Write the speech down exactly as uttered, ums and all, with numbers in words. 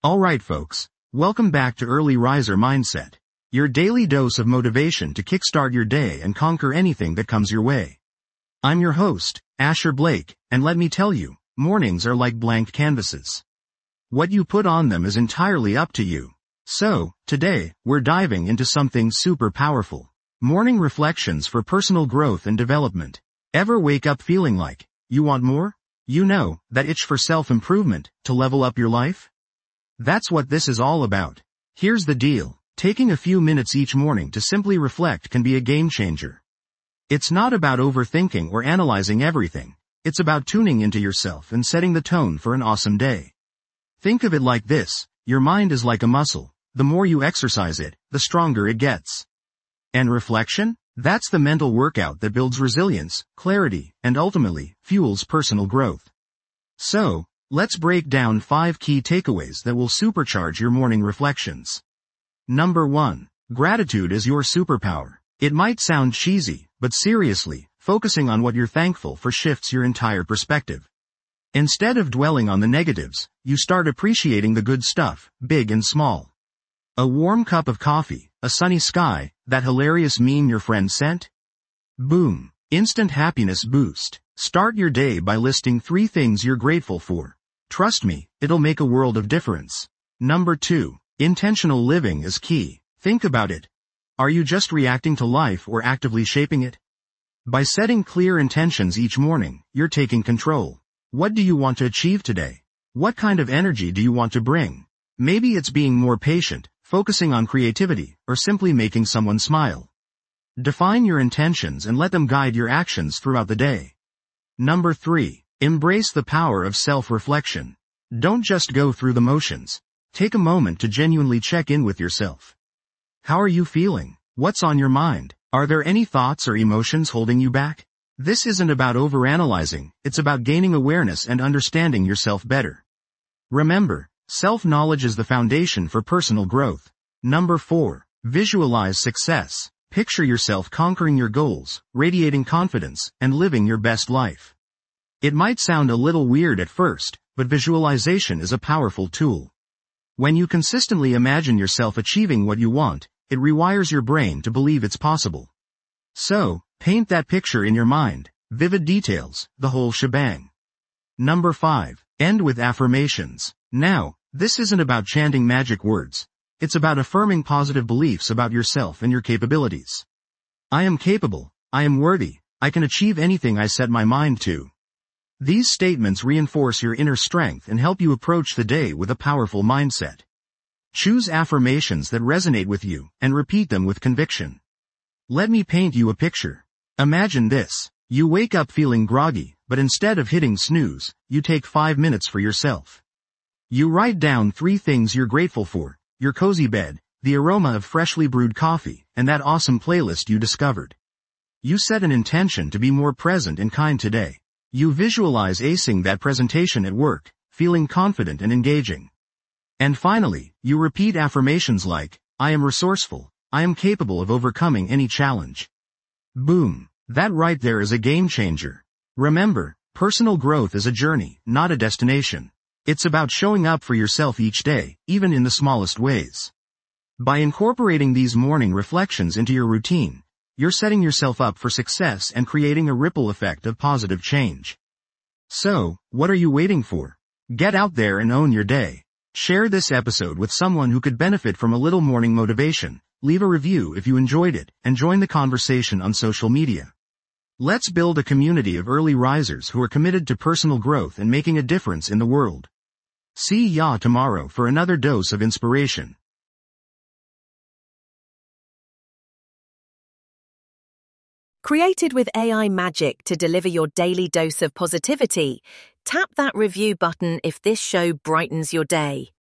Alright folks, welcome back to Early Riser Mindset, your daily dose of motivation to kickstart your day and conquer anything that comes your way. I'm your host, Asher Blake, and let me tell you, mornings are like blank canvases. What you put on them is entirely up to you. So, today, we're diving into something super powerful. Morning reflections for personal growth and development. Ever wake up feeling like, you want more? You know, that itch for self-improvement, to level up your life? That's what this is all about. Here's the deal. Taking a few minutes each morning to simply reflect can be a game changer. It's not about overthinking or analyzing everything. It's about tuning into yourself and setting the tone for an awesome day. Think of it like this. Your mind is like a muscle. The more you exercise it, the stronger it gets. And reflection? That's the mental workout that builds resilience, clarity, and ultimately, fuels personal growth. So, let's break down five key takeaways that will supercharge your morning reflections. Number one. Gratitude is your superpower. It might sound cheesy, but seriously, focusing on what you're thankful for shifts your entire perspective. Instead of dwelling on the negatives, you start appreciating the good stuff, big and small. A warm cup of coffee, a sunny sky, that hilarious meme your friend sent? Boom. Instant happiness boost. Start your day by listing three things you're grateful for. Trust me, it'll make a world of difference. Number two. Intentional living is key. Think about it. Are you just reacting to life or actively shaping it? By setting clear intentions each morning, you're taking control. What do you want to achieve today? What kind of energy do you want to bring? Maybe it's being more patient, focusing on creativity, or simply making someone smile. Define your intentions and let them guide your actions throughout the day. Number three. Embrace the power of self-reflection. Don't just go through the motions. Take a moment to genuinely check in with yourself. How are you feeling? What's on your mind? Are there any thoughts or emotions holding you back? This isn't about overanalyzing, it's about gaining awareness and understanding yourself better. Remember, self-knowledge is the foundation for personal growth. Number four. Visualize success. Picture yourself conquering your goals, radiating confidence, and living your best life. It might sound a little weird at first, but visualization is a powerful tool. When you consistently imagine yourself achieving what you want, it rewires your brain to believe it's possible. So, paint that picture in your mind, vivid details, the whole shebang. Number five. End with affirmations. Now, this isn't about chanting magic words. It's about affirming positive beliefs about yourself and your capabilities. I am capable, I am worthy, I can achieve anything I set my mind to. These statements reinforce your inner strength and help you approach the day with a powerful mindset. Choose affirmations that resonate with you, and repeat them with conviction. Let me paint you a picture. Imagine this. You wake up feeling groggy, but instead of hitting snooze, you take five minutes for yourself. You write down three things you're grateful for: your cozy bed, the aroma of freshly brewed coffee, and that awesome playlist you discovered. You set an intention to be more present and kind today. You visualize acing that presentation at work, feeling confident and engaging. And finally, you repeat affirmations like, I am resourceful, I am capable of overcoming any challenge. Boom. That right there is a game changer. Remember, personal growth is a journey, not a destination. It's about showing up for yourself each day, even in the smallest ways. By incorporating these morning reflections into your routine, you're setting yourself up for success and creating a ripple effect of positive change. So, what are you waiting for? Get out there and own your day. Share this episode with someone who could benefit from a little morning motivation, leave a review if you enjoyed it, and join the conversation on social media. Let's build a community of early risers who are committed to personal growth and making a difference in the world. See ya tomorrow for another dose of inspiration. Created with A I magic to deliver your daily dose of positivity, tap that review button if this show brightens your day.